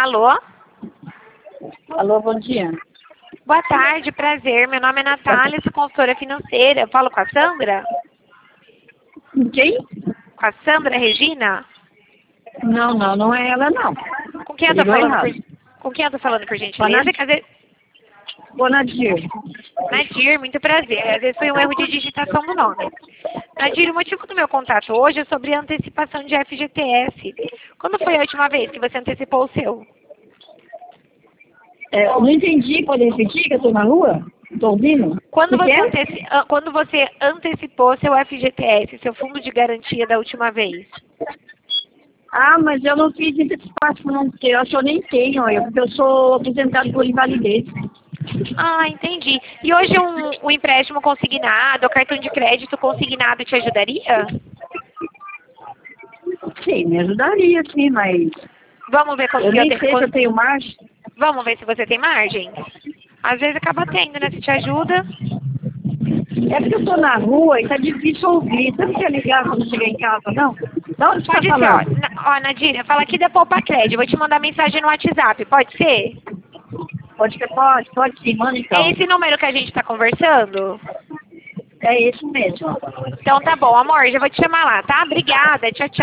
Alô? Alô, bom dia. Boa tarde, prazer. Meu nome é Natália, sou consultora financeira. Eu falo com a Sandra? Quem? Com a Sandra Regina? Não é ela, não. Com quem eu tô Ligou falando errado. Com quem eu tô falando, por gentileza? Quer dizer, Bonadir. Nadir, muito prazer. Às vezes foi um erro de digitação do nome. Nadir, o motivo do meu contato hoje é sobre a antecipação de FGTS. Quando foi a última vez que você antecipou o seu? Eu não entendi, pode repetir que eu tô na rua? Tô ouvindo? Quando O que você, é? quando você antecipou seu FGTS, seu fundo de garantia da última vez? Ah, mas eu não fiz antecipação, não, porque eu acho que eu nem tenho, porque eu sou aposentado por invalidez. Ah, entendi. E hoje um empréstimo consignado, ou cartão de crédito consignado te ajudaria? Sim, me ajudaria, sim, mas Vamos ver eu nem sei se eu tenho margem. Vamos ver se você tem margem? Às vezes acaba tendo, né? Se te ajuda. É porque eu tô na rua e tá difícil ouvir. Você não quer ligar quando chegar em casa, não? Da onde você Pode tá ser, ó. falando? Nadira, fala aqui da Poupa Crédito. Eu vou te mandar mensagem no WhatsApp, pode ser? Pode sim, manda É então. esse número que a gente tá conversando? É isso mesmo. Então tá bom, amor, já vou te chamar lá, tá? Obrigada, tchau, tchau.